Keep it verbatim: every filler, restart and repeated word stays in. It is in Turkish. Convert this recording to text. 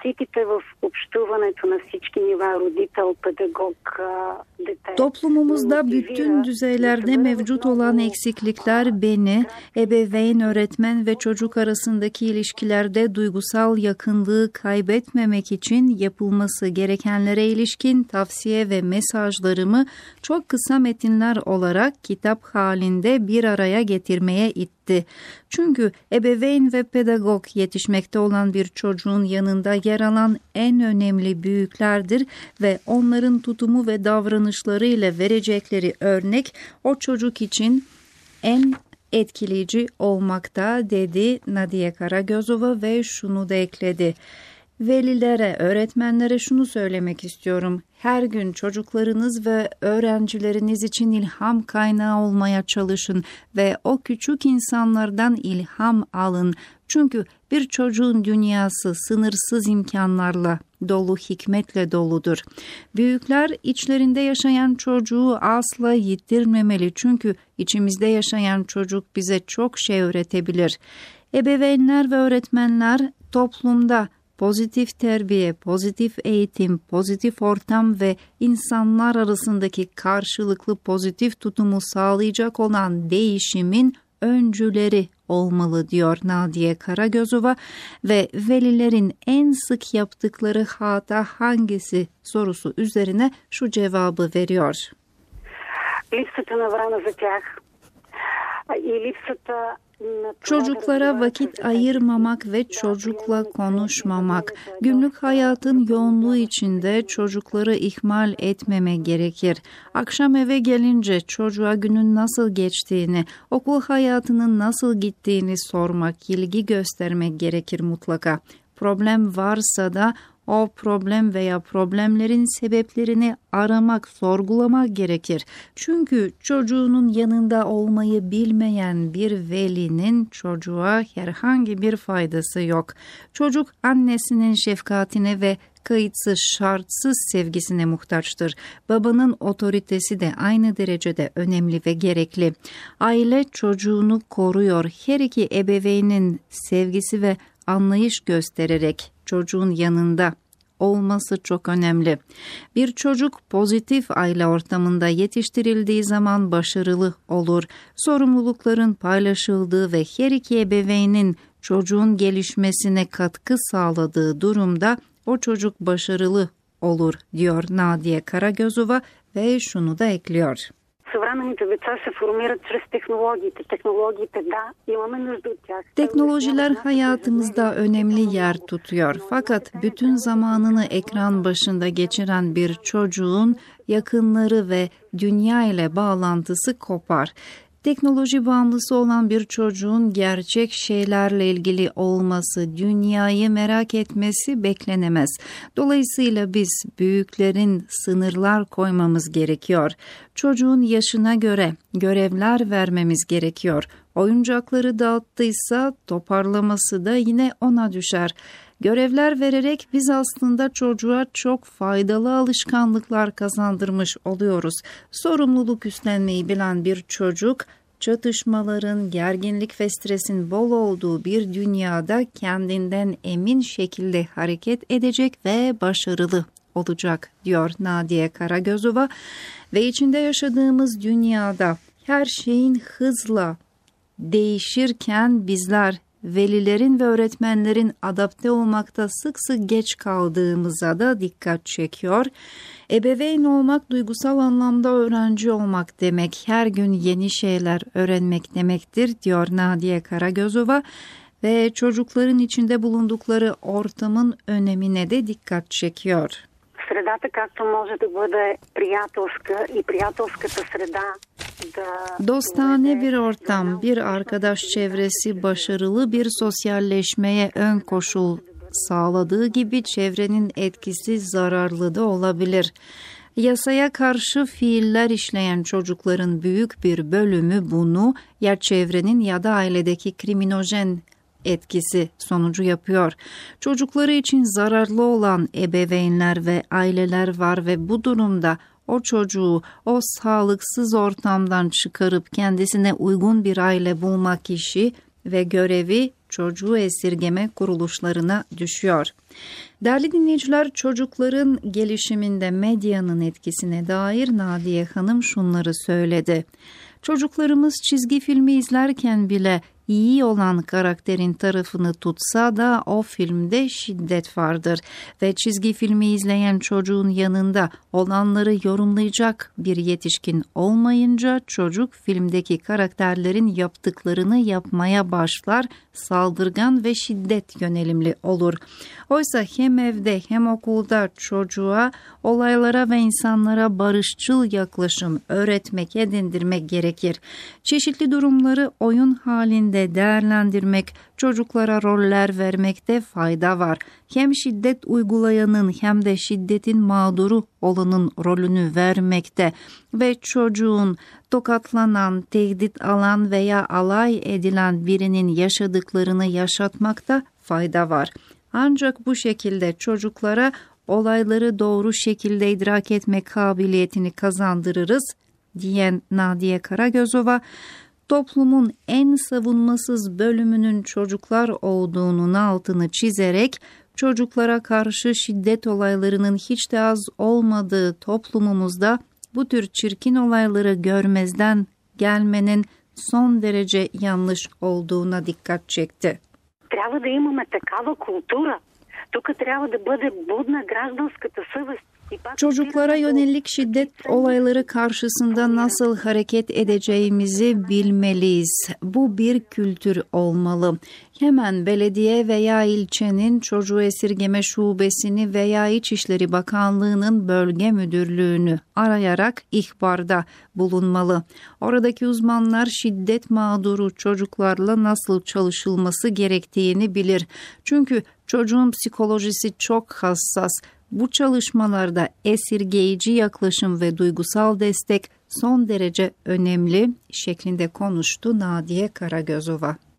дефицитите в общуването на всички нива, родител, pedagog, dete. Toplumumuzda bütün düzeylerde mevcut olan eksiklikler beni, ebeveyn, öğretmen ve çocuk arasındaki ilişkilerde duygusal yakınlığı kaybetmemek için yapılması gerekenlere ilişkin tavsiye ve mesajlarımı çok kısa metinler olarak kitap halinde bir araya getirmeye itti. Çünkü ebeveyn ve pedagog yetişmekte olan bir çocuğun yanında yer alan en önemli büyüklerdir ve onların tutumu ve davranışlarıyla verecekleri örnek o çocuk için en etkileyici olmakta, dedi Nadia Karagözova ve şunu da ekledi. Velilere, öğretmenlere şunu söylemek istiyorum. Her gün çocuklarınız ve öğrencileriniz için ilham kaynağı olmaya çalışın ve o küçük insanlardan ilham alın. Çünkü bir çocuğun dünyası sınırsız imkanlarla dolu, hikmetle doludur. Büyükler içlerinde yaşayan çocuğu asla yitirmemeli. Çünkü içimizde yaşayan çocuk bize çok şey öğretebilir. Ebeveynler ve öğretmenler toplumda pozitif terbiye, pozitif eğitim, pozitif ortam ve insanlar arasındaki karşılıklı pozitif tutumu sağlayacak olan değişimin öncüleri olmalı, diyor Nadia Karagözova ve velilerin en sık yaptıkları hata hangisi sorusu üzerine şu cevabı veriyor. Липсата на време за тях и липсата. Çocuklara vakit ayırmamak ve çocukla konuşmamak. Günlük hayatın yoğunluğu içinde çocukları ihmal etmeme gerekir. Akşam eve gelince çocuğa günün nasıl geçtiğini, okul hayatının nasıl gittiğini sormak, ilgi göstermek gerekir mutlaka. Problem varsa da o problem veya problemlerin sebeplerini aramak, sorgulamak gerekir. Çünkü çocuğunun yanında olmayı bilmeyen bir velinin çocuğa herhangi bir faydası yok. Çocuk annesinin şefkatine ve kayıtsız, şartsız sevgisine muhtaçtır. Babanın otoritesi de aynı derecede önemli ve gerekli. Aile çocuğunu koruyor. Her iki ebeveynin sevgisi ve anlayış göstererek çocuğun yanında olması çok önemli. Bir çocuk pozitif aile ortamında yetiştirildiği zaman başarılı olur. Sorumlulukların paylaşıldığı ve her iki ebeveynin çocuğun gelişmesine katkı sağladığı durumda o çocuk başarılı olur, diyor Nadia Karagözova ve şunu da ekliyor. Съвременните деца се формират чрез технологиите. Технологиите, да, имаме нужда от тях. Teknolojiler hayatımızda önemli yer tutuyor. Fakat bütün zamanını ekran başında geçiren bir çocuğun yakınları ve dünya ile bağlantısı kopar. Teknoloji bağımlısı olan bir çocuğun gerçek şeylerle ilgili olması, dünyayı merak etmesi beklenemez. Dolayısıyla biz büyüklerin sınırlar koymamız gerekiyor. Çocuğun yaşına göre görevler vermemiz gerekiyor. Oyuncakları dağıttıysa toparlaması da yine ona düşer. Görevler vererek biz aslında çocuğa çok faydalı alışkanlıklar kazandırmış oluyoruz. Sorumluluk üstlenmeyi bilen bir çocuk, çatışmaların, gerginlik ve stresin bol olduğu bir dünyada kendinden emin şekilde hareket edecek ve başarılı olacak, diyor Nadia Karagözova. Ve içinde yaşadığımız dünyada her şeyin hızla değişirken bizler velilerin ve öğretmenlerin adapte olmakta sık sık geç kaldığımıza da dikkat çekiyor. Ebeveyn olmak duygusal anlamda öğrenci olmak demek, her gün yeni şeyler öğrenmek demektir, diyor Nadia Karagözova ve çocukların içinde bulundukları ortamın önemine de dikkat çekiyor. Средата както може да бъде приятелска и приятелската среда da Dostane bir ortam, bir arkadaş çevresi başarılı bir sosyalleşmeye ön koşul sağladığı gibi çevrenin etkisi zararlı da olabilir. Yasaya karşı fiiller işleyen çocukların büyük bir bölümü bunu ya çevrenin ya da ailedeki kriminojen etkisi sonucu yapıyor. Çocukları için zararlı olan ebeveynler ve aileler var ve bu durumda o çocuğu o sağlıksız ortamdan çıkarıp kendisine uygun bir aile bulmak işi ve görevi çocuğu esirgeme kuruluşlarına düşüyor. Değerli dinleyiciler, çocukların gelişiminde medyanın etkisine dair Nadiye Hanım şunları söyledi. Çocuklarımız çizgi filmi izlerken bile iyi olan karakterin tarafını tutsa da o filmde şiddet vardır ve çizgi filmi izleyen çocuğun yanında olanları yorumlayacak bir yetişkin olmayınca çocuk filmdeki karakterlerin yaptıklarını yapmaya başlar, saldırgan ve şiddet yönelimli olur. Oysa hem evde hem okulda çocuğa olaylara ve insanlara barışçıl yaklaşım öğretmek, edindirmek gerekir. Çeşitli durumları oyun halinde değerlendirmek, çocuklara roller vermekte fayda var. Hem şiddet uygulayanın hem de şiddetin mağduru olanın rolünü vermekte ve çocuğun tokatlanan, tehdit alan veya alay edilen birinin yaşadıklarını yaşatmakta fayda var. Ancak bu şekilde çocuklara olayları doğru şekilde idrak etme kabiliyetini kazandırırız diyen Nadiye Karagözova, toplumun en savunmasız bölümünün çocuklar olduğunun altını çizerek çocuklara karşı şiddet olaylarının hiç de az olmadığı toplumumuzda bu tür çirkin olayları görmezden gelmenin son derece yanlış olduğuna dikkat çekti. Трябва да имаме такава култура. Тук трябва да бъде будна гражданската съвест. Çocuklara yönelik şiddet olayları karşısında nasıl hareket edeceğimizi bilmeliyiz. Bu bir kültür olmalı. Hemen belediye veya ilçenin çocuğu esirgeme şubesini veya İçişleri Bakanlığı'nın bölge müdürlüğünü arayarak ihbarda bulunmalı. Oradaki uzmanlar şiddet mağduru çocuklarla nasıl çalışılması gerektiğini bilir. Çünkü çocuğun psikolojisi çok hassas. Bu çalışmalarda esirgeyici yaklaşım ve duygusal destek son derece önemli şeklinde konuştu Nadiye Karagözova.